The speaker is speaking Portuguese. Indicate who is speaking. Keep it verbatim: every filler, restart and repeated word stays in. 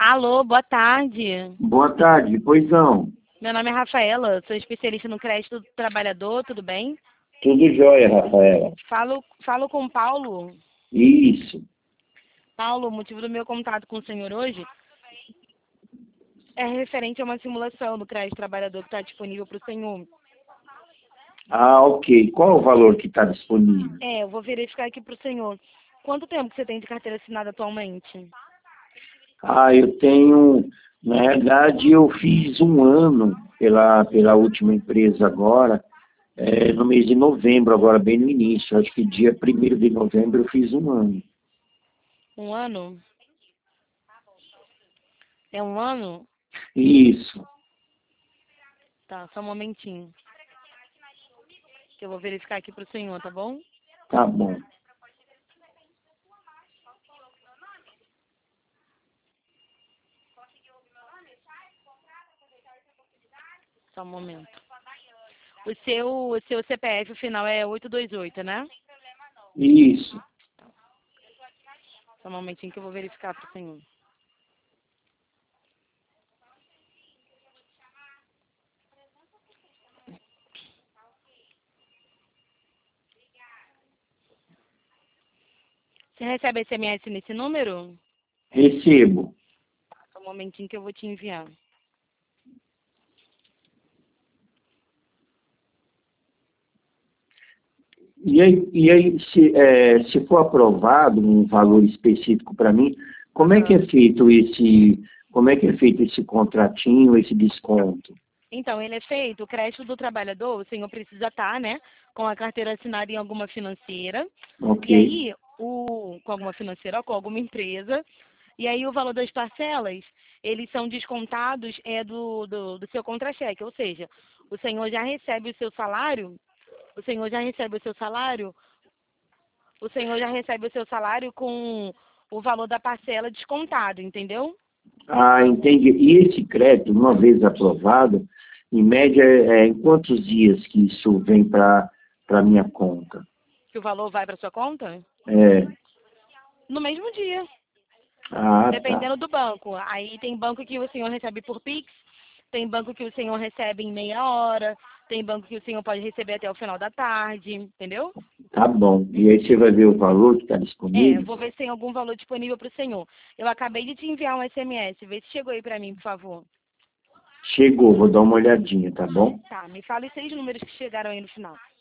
Speaker 1: Alô, boa tarde.
Speaker 2: Boa tarde, pois não.
Speaker 1: Meu nome é Rafaela, sou especialista no crédito do trabalhador, tudo bem?
Speaker 2: Tudo jóia, Rafaela.
Speaker 1: Falo, falo com o Paulo.
Speaker 2: Isso.
Speaker 1: Paulo, o motivo do meu contato com o senhor hoje é referente a uma simulação do crédito do trabalhador que está disponível para o senhor.
Speaker 2: Ah, ok. Qual é o valor que está disponível?
Speaker 1: É, eu vou verificar aqui para o senhor. Quanto tempo que você tem de carteira assinada atualmente?
Speaker 2: Ah, eu tenho... Na verdade, eu fiz um ano pela, pela última empresa agora, é, no mês de novembro, agora bem no início. Acho que dia primeiro de novembro eu fiz um ano.
Speaker 1: Um ano? É um ano?
Speaker 2: Isso.
Speaker 1: Tá, só um momentinho. Que eu vou verificar aqui para o senhor, tá bom?
Speaker 2: Tá bom.
Speaker 1: Só um momento. O seu, o seu C P F, o final é oito dois oito, né?
Speaker 2: Isso.
Speaker 1: Só um momentinho que eu vou verificar para o senhor. Você recebe S M S nesse número?
Speaker 2: Recebo.
Speaker 1: Só um momentinho que eu vou te enviar.
Speaker 2: E aí, e aí se, é, se for aprovado um valor específico para mim, como é que é feito esse, como é que é feito esse contratinho, esse desconto?
Speaker 1: Então, ele é feito, o crédito do trabalhador, o senhor precisa estar, né, com a carteira assinada em alguma financeira.
Speaker 2: Ok.
Speaker 1: E aí, o, com alguma financeira ou com alguma empresa. E aí, o valor das parcelas, eles são descontados é do, do, do seu contra-cheque. Ou seja, o senhor já recebe o seu salário, o senhor já recebe o seu salário, o senhor já recebe o seu salário com o valor da parcela descontado, entendeu?
Speaker 2: Ah, entendi. E esse crédito, uma vez aprovado, em média, é, em quantos dias que isso vem para para minha conta?
Speaker 1: Que o valor vai para sua conta?
Speaker 2: É,
Speaker 1: No mesmo dia.
Speaker 2: ah, tá.
Speaker 1: Dependendo do banco. Aí tem banco que o senhor recebe por Pix, tem banco que o senhor recebe em meia hora, tem banco que o senhor pode receber até o final da tarde, entendeu?
Speaker 2: Tá bom. E aí você vai ver o valor que está
Speaker 1: É, eu
Speaker 2: disponível?
Speaker 1: vou ver se tem algum valor disponível para o senhor. Eu acabei de te enviar um S M S, vê se chegou aí para mim, por favor.
Speaker 2: Chegou, vou dar uma olhadinha, tá bom?
Speaker 1: Tá, me fala os seis números que chegaram aí no final.